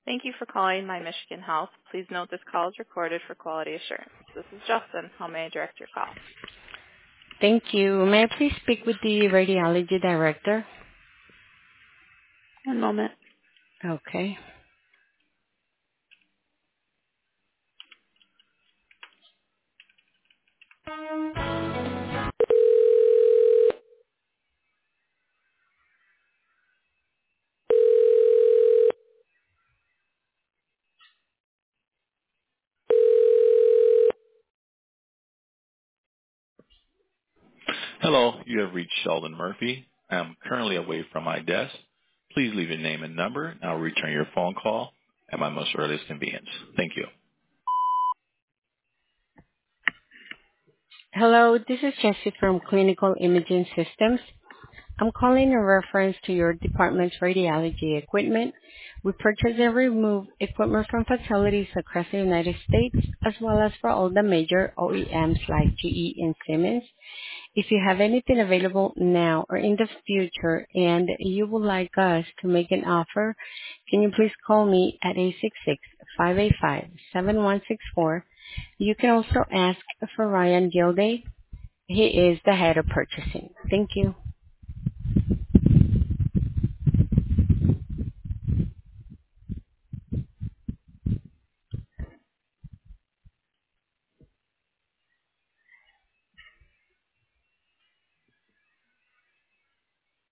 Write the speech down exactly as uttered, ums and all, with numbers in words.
Thank you for calling My Michigan Health. Please note this call is recorded for quality assurance. This is Justin. How may I direct your call? Thank you. May I please speak with the radiology director? One moment. Okay. Hello, you have reached Sheldon Murphy. I am currently away from my desk. Please leave your name and number, and I'll return your phone call at my most earliest convenience. Thank you. Hello, this is Jessie from Clinical Imaging Systems. I'm calling in reference to your department's radiology equipment. We purchase and remove equipment from facilities across the United States, as well as for all the major O E Ms like G E and Siemens. If you have anything available now or in the future and you would like us to make an offer, can you please call me at eight six six, five eight five, seven one six four. You can also ask for Ryan Gilday. He is the head of purchasing. Thank you.